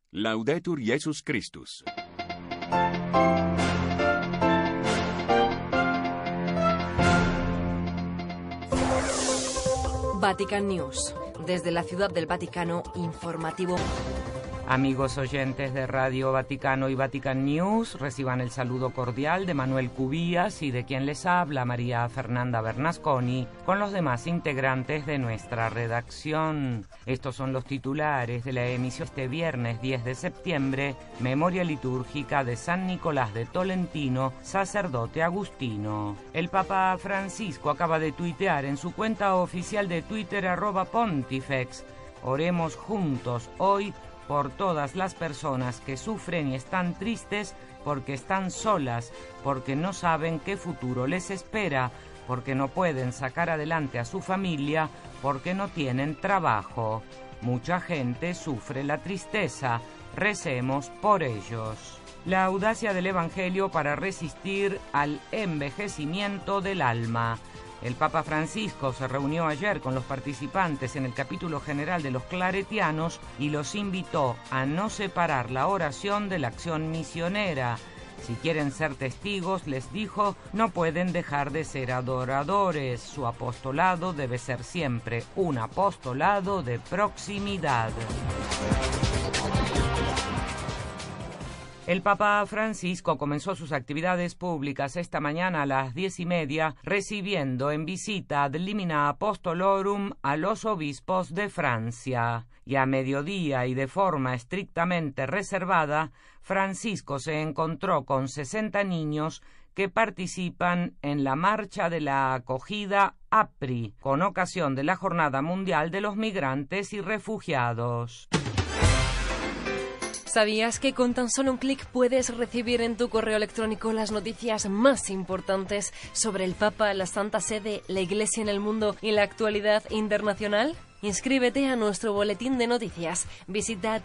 Laudetur Jesus Christus. Vatican News. Desde la Ciudad del Vaticano, informativo. Amigos oyentes de Radio Vaticano y Vatican News, reciban el saludo cordial de Manuel Cubías y de quien les habla, María Fernanda Bernasconi, con los demás integrantes de nuestra redacción. Estos son los titulares de la emisión este viernes 10 de septiembre, memoria litúrgica de San Nicolás de Tolentino, sacerdote agustino. El Papa Francisco acaba de tuitear en su cuenta oficial de Twitter @Pontifex: oremos juntos hoy por todas las personas que sufren y están tristes porque están solas, porque no saben qué futuro les espera, porque no pueden sacar adelante a su familia, porque no tienen trabajo. Mucha gente sufre la tristeza, recemos por ellos. La audacia del Evangelio para resistir al envejecimiento del alma. El Papa Francisco se reunió ayer con los participantes en el capítulo general de los claretianos y los invitó a no separar la oración de la acción misionera. Si quieren ser testigos, les dijo, no pueden dejar de ser adoradores. Su apostolado debe ser siempre un apostolado de proximidad. El Papa Francisco comenzó sus actividades públicas esta mañana a las 10:30, recibiendo en visita ad limina apostolorum a los obispos de Francia. Y a mediodía y de forma estrictamente reservada, Francisco se encontró con 60 niños que participan en la marcha de la acogida APRI, con ocasión de la Jornada Mundial de los Migrantes y Refugiados. ¿Sabías que con tan solo un clic puedes recibir en tu correo electrónico las noticias más importantes sobre el Papa, la Santa Sede, la Iglesia en el mundo y la actualidad internacional? Inscríbete a nuestro boletín de noticias. Visita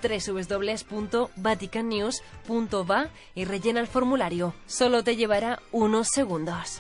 www.vaticannews.va y rellena el formulario. Solo te llevará unos segundos.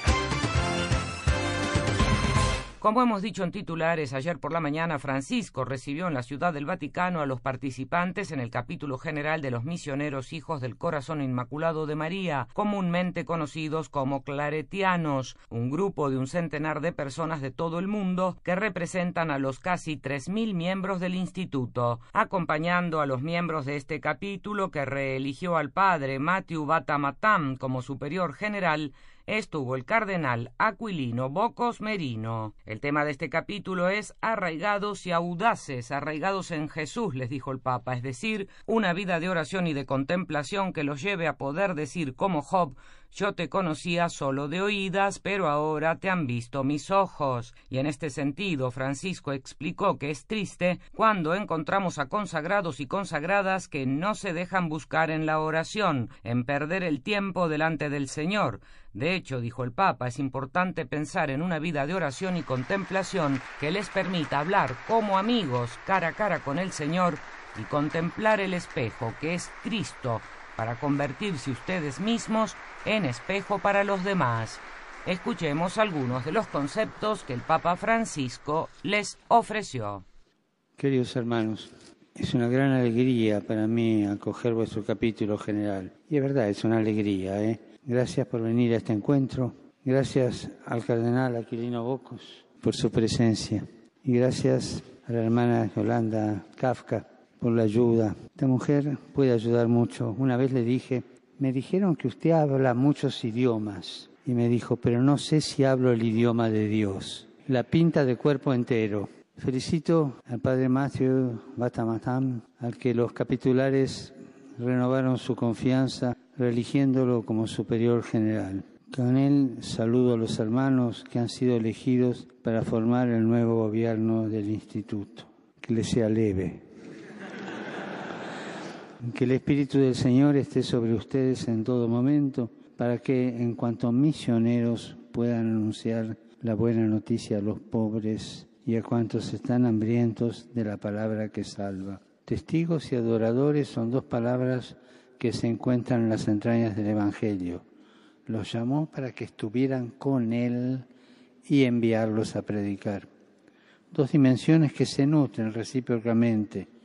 Como hemos dicho en titulares, ayer por la mañana Francisco recibió en la Ciudad del Vaticano a los participantes en el capítulo general de los misioneros hijos del Corazón Inmaculado de María, comúnmente conocidos como claretianos, un grupo de un centenar de personas de todo el mundo que representan a los casi 3.000 miembros del instituto. Acompañando a los miembros de este capítulo, que reeligió al padre Matthew Batamatam como superior general, estuvo el cardenal Aquilino Bocos Merino. El tema de este capítulo es arraigados y audaces, arraigados en Jesús, les dijo el Papa, es decir, una vida de oración y de contemplación que los lleve a poder decir como Job: yo te conocía solo de oídas, pero ahora te han visto mis ojos. Y en este sentido, Francisco explicó que es triste cuando encontramos a consagrados y consagradas que no se dejan buscar en la oración, en perder el tiempo delante del Señor. De hecho, dijo el Papa, es importante pensar en una vida de oración y contemplación que les permita hablar como amigos, cara a cara con el Señor, y contemplar el espejo, que es Cristo, para convertirse ustedes mismos en espejo para los demás. Escuchemos algunos de los conceptos que el Papa Francisco les ofreció. Queridos hermanos, es una gran alegría para mí acoger vuestro capítulo general. Y es verdad, es una alegría, Gracias por venir a este encuentro. Gracias al cardenal Aquilino Bocos por su presencia. Y gracias a la hermana Yolanda Kafka por la ayuda. Esta mujer puede ayudar mucho. Una vez le dije, me dijeron que usted habla muchos idiomas. Y me dijo, pero no sé si hablo el idioma de Dios. La pinta de cuerpo entero. Felicito al padre Matthew Batamatam, al que los capitulares renovaron su confianza, reeligiéndolo como superior general. Con él saludo a los hermanos que han sido elegidos para formar el nuevo gobierno del instituto. Que les sea leve. Que el Espíritu del Señor esté sobre ustedes en todo momento, para que, en cuanto misioneros, puedan anunciar la buena noticia a los pobres y a cuantos están hambrientos de la palabra que salva. Testigos y adoradores son dos palabras que se encuentran en las entrañas del Evangelio. Los llamó para que estuvieran con Él y enviarlos a predicar. Dos dimensiones que se nutren recíprocamente.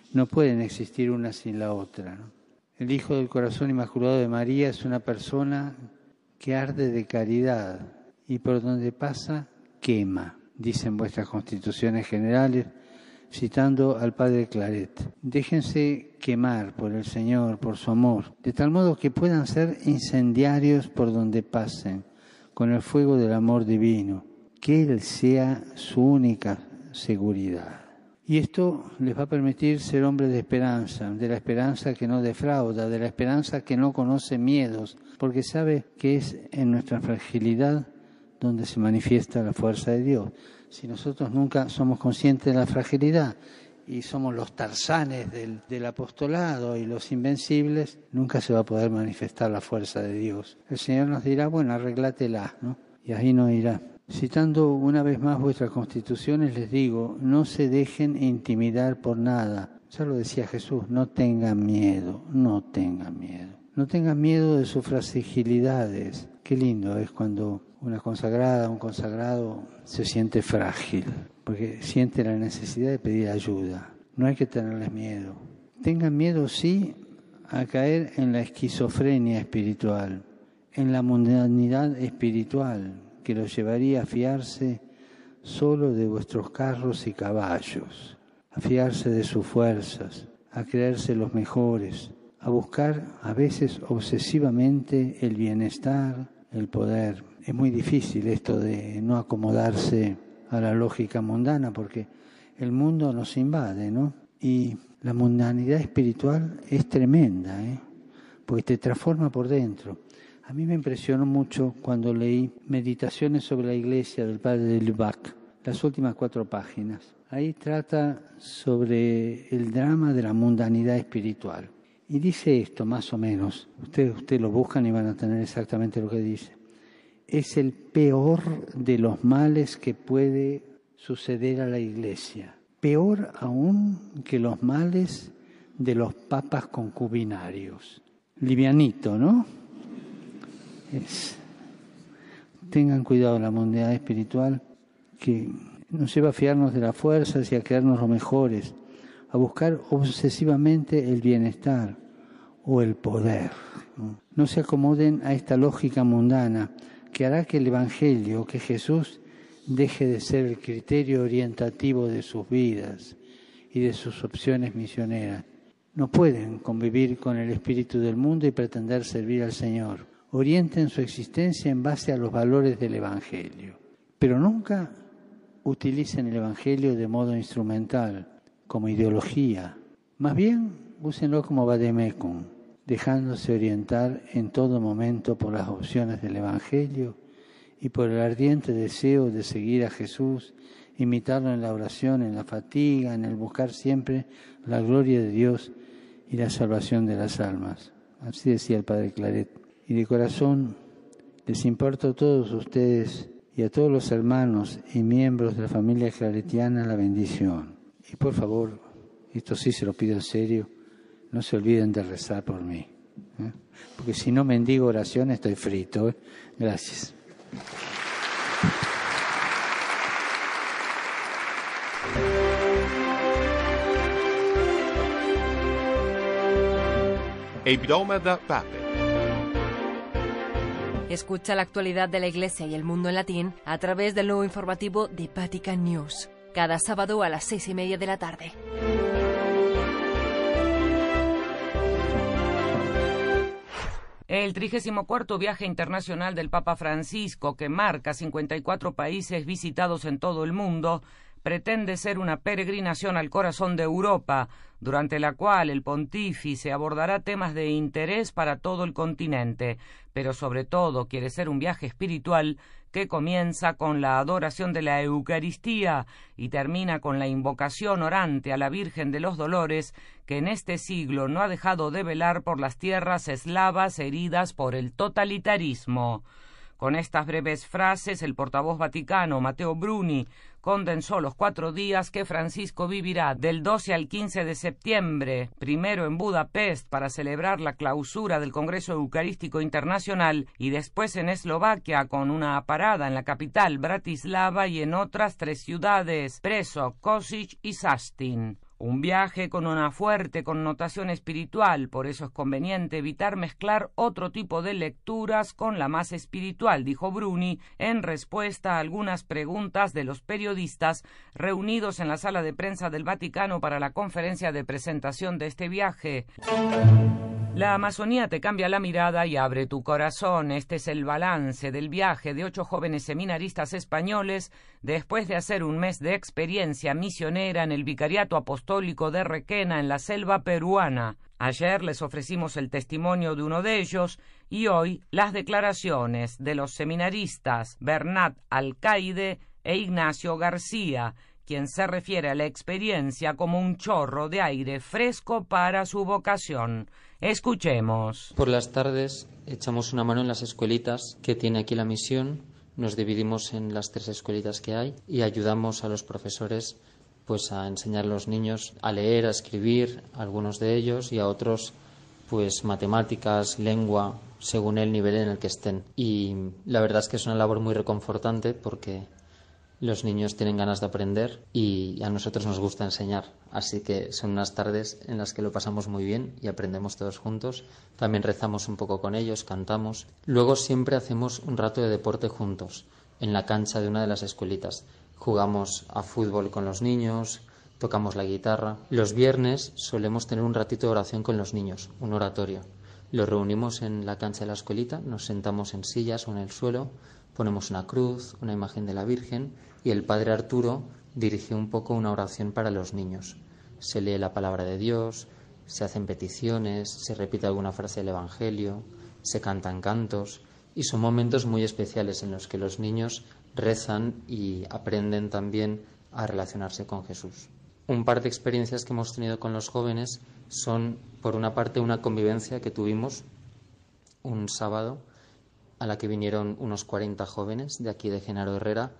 no pueden existir una sin la otra, ¿no? El Hijo del Corazón Inmaculado de María es una persona que arde de caridad y por donde pasa quema, dicen vuestras constituciones generales, citando al Padre Claret. Déjense quemar por el Señor, por su amor, de tal modo que puedan ser incendiarios por donde pasen, con el fuego del amor divino, que Él sea su única seguridad. Y esto les va a permitir ser hombres de la esperanza que no defrauda, de la esperanza que no conoce miedos, porque sabe que es en nuestra fragilidad donde se manifiesta la fuerza de Dios. Si nosotros nunca somos conscientes de la fragilidad y somos los tarzanes del apostolado y los invencibles, nunca se va a poder manifestar la fuerza de Dios. El Señor nos dirá, bueno, arreglátela, ¿no? Y ahí no irá. Citando una vez más vuestras constituciones, les digo, no se dejen intimidar por nada. Ya lo decía Jesús, no tengan miedo, no tengan miedo. No tengan miedo de sus fragilidades. Qué lindo es cuando una consagrada, un consagrado se siente frágil, porque siente la necesidad de pedir ayuda. No hay que tenerles miedo. Tengan miedo, sí, a caer en la esquizofrenia espiritual, en la mundanidad espiritual, que los llevaría a fiarse solo de vuestros carros y caballos, a fiarse de sus fuerzas, a creerse los mejores, a buscar a veces obsesivamente el bienestar, el poder. Es muy difícil esto de no acomodarse a la lógica mundana porque el mundo nos invade, ¿no? Y la mundanidad espiritual es tremenda, porque te transforma por dentro. A mí me impresionó mucho cuando leí Meditaciones sobre la Iglesia del padre de Lubac, las últimas 4 páginas. Ahí trata sobre el drama de la mundanidad espiritual. Y dice esto, más o menos. Ustedes lo buscan y van a tener exactamente lo que dice. Es el peor de los males que puede suceder a la Iglesia. Peor aún que los males de los papas concubinarios. Livianito, ¿no? Tengan cuidado de la mundanidad espiritual que nos lleva a fiarnos de las fuerzas y a creernos los mejores, a buscar obsesivamente el bienestar o el poder. No se acomoden a esta lógica mundana que hará que el Evangelio, que Jesús, deje de ser el criterio orientativo de sus vidas y de sus opciones misioneras. No pueden convivir con el espíritu del mundo y pretender servir al Señor. Orienten su existencia en base a los valores del Evangelio, pero nunca utilicen el Evangelio de modo instrumental, como ideología. Más bien, úsenlo como vademecum, dejándose orientar en todo momento por las opciones del Evangelio y por el ardiente deseo de seguir a Jesús, imitarlo en la oración, en la fatiga, en el buscar siempre la gloria de Dios y la salvación de las almas. Así decía el Padre Claret. Y de corazón les importa a todos ustedes y a todos los hermanos y miembros de la familia claretiana la bendición. Y por favor, esto sí se lo pido en serio, no se olviden de rezar por mí. Porque si no mendigo oración estoy frito. Gracias. Hebdomada Pape. Escucha la actualidad de la Iglesia y el mundo en latín a través del nuevo informativo de Vatican News, cada sábado a las 6:30 de la tarde. El 34º viaje internacional del Papa Francisco, que marca 54 países visitados en todo el mundo, pretende ser una peregrinación al corazón de Europa, durante la cual el pontífice abordará temas de interés para todo el continente, pero sobre todo quiere ser un viaje espiritual que comienza con la adoración de la Eucaristía y termina con la invocación orante a la Virgen de los Dolores, que en este siglo no ha dejado de velar por las tierras eslavas heridas por el totalitarismo. Con estas breves frases, el portavoz vaticano, Matteo Bruni, condensó los 4 días que Francisco vivirá del 12 al 15 de septiembre, primero en Budapest para celebrar la clausura del Congreso Eucarístico Internacional y después en Eslovaquia con una parada en la capital, Bratislava, y en otras 3 ciudades, Prešov, Košice y Šaštín. Un viaje con una fuerte connotación espiritual, por eso es conveniente evitar mezclar otro tipo de lecturas con la más espiritual, dijo Bruni, en respuesta a algunas preguntas de los periodistas reunidos en la sala de prensa del Vaticano para la conferencia de presentación de este viaje. La Amazonía te cambia la mirada y abre tu corazón. Este es el balance del viaje de 8 jóvenes seminaristas españoles después de hacer un mes de experiencia misionera en el Vicariato Apostólico de Requena, en la selva peruana. Ayer les ofrecimos el testimonio de uno de ellos y hoy las declaraciones de los seminaristas Bernat Alcaide e Ignacio García, quien se refiere a la experiencia como un chorro de aire fresco para su vocación. Escuchemos. Por las tardes echamos una mano en las escuelitas que tiene aquí la misión. Nos dividimos en las 3 escuelitas que hay y ayudamos a los profesores pues a enseñar a los niños a leer, a escribir, a algunos de ellos, y a otros pues matemáticas, lengua, según el nivel en el que estén. Y la verdad es que es una labor muy reconfortante porque los niños tienen ganas de aprender y a nosotros nos gusta enseñar. Así que son unas tardes en las que lo pasamos muy bien y aprendemos todos juntos. También rezamos un poco con ellos, cantamos. Luego siempre hacemos un rato de deporte juntos, en la cancha de una de las escuelitas. Jugamos a fútbol con los niños, tocamos la guitarra. Los viernes solemos tener un ratito de oración con los niños, un oratorio. Los reunimos en la cancha de la escuelita, nos sentamos en sillas o en el suelo, ponemos una cruz, una imagen de la Virgen, y el padre Arturo dirige un poco una oración para los niños. Se lee la palabra de Dios, se hacen peticiones, se repite alguna frase del Evangelio, se cantan cantos, y son momentos muy especiales en los que los niños rezan y aprenden también a relacionarse con Jesús. Un par de experiencias que hemos tenido con los jóvenes son, por una parte, una convivencia que tuvimos un sábado a la que vinieron unos 40 jóvenes de aquí de Genaro Herrera,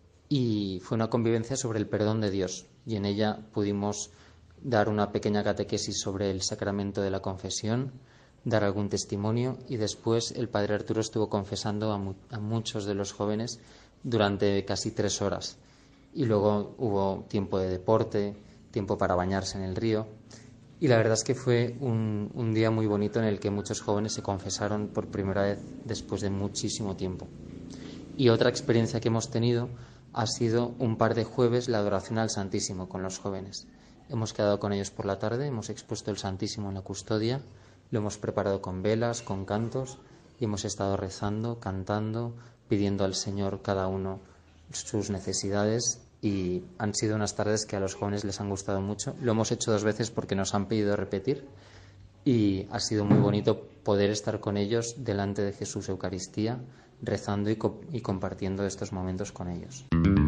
y fue una convivencia sobre el perdón de Dios, y en ella pudimos dar una pequeña catequesis sobre el sacramento de la confesión, dar algún testimonio, y después el padre Arturo estuvo confesando a muchos de los jóvenes durante casi 3 horas, y luego hubo tiempo de deporte, tiempo para bañarse en el río, y la verdad es que fue un día muy bonito en el que muchos jóvenes se confesaron por primera vez después de muchísimo tiempo. Y otra experiencia que hemos tenido ha sido un par de jueves la adoración al Santísimo con los jóvenes. Hemos quedado con ellos por la tarde, hemos expuesto el Santísimo en la custodia, lo hemos preparado con velas, con cantos, y hemos estado rezando, cantando, pidiendo al Señor cada uno sus necesidades, y han sido unas tardes que a los jóvenes les han gustado mucho. Lo hemos hecho 2 veces porque nos han pedido repetir, y ha sido muy bonito poder estar con ellos delante de Jesús Eucaristía, rezando y compartiendo estos momentos con ellos.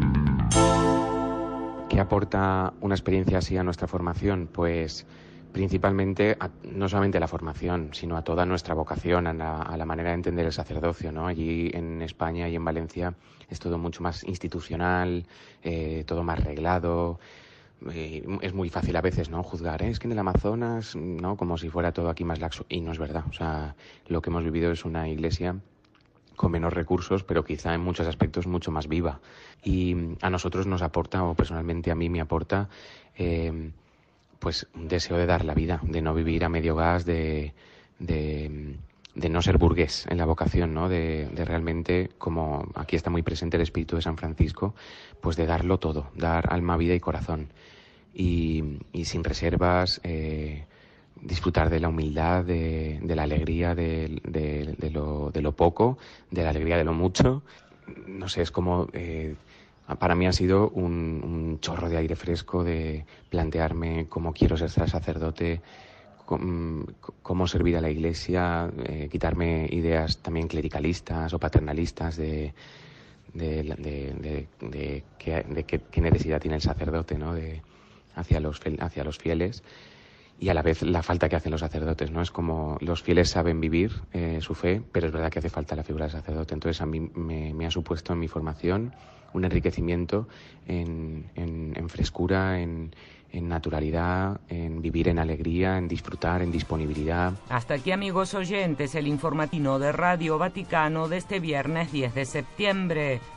¿Qué aporta una experiencia así a nuestra formación? Pues principalmente no solamente a la formación, sino a toda nuestra vocación, a la manera de entender el sacerdocio, ¿no? Allí en España y en Valencia es todo mucho más institucional, todo más reglado. Es muy fácil a veces, ¿no?, juzgar, es que en el Amazonas, ¿no?, como si fuera todo aquí más laxo, y no es verdad. O sea, lo que hemos vivido es una iglesia con menos recursos, pero quizá en muchos aspectos mucho más viva. Y a nosotros nos aporta, o personalmente a mí me aporta, pues un deseo de dar la vida, de no vivir a medio gas, de no ser burgués en la vocación, ¿no? De realmente, como aquí está muy presente el espíritu de San Francisco, pues de darlo todo, dar alma, vida y corazón. Y sin reservas, disfrutar de la humildad, de la alegría de lo poco, de la alegría de lo mucho. No sé, es como... para mí ha sido un chorro de aire fresco de plantearme cómo quiero ser sacerdote, cómo servir a la Iglesia, quitarme ideas también clericalistas o paternalistas de qué necesidad tiene el sacerdote, ¿no?, hacia los fieles, y a la vez la falta que hacen los sacerdotes, ¿no? Es como los fieles saben vivir su fe, pero es verdad que hace falta la figura del sacerdote. Entonces a mí me ha supuesto en mi formación un enriquecimiento en frescura, en naturalidad, en vivir en alegría, en disfrutar, en disponibilidad. Hasta aquí, amigos oyentes, el informativo de Radio Vaticano de este viernes 10 de septiembre.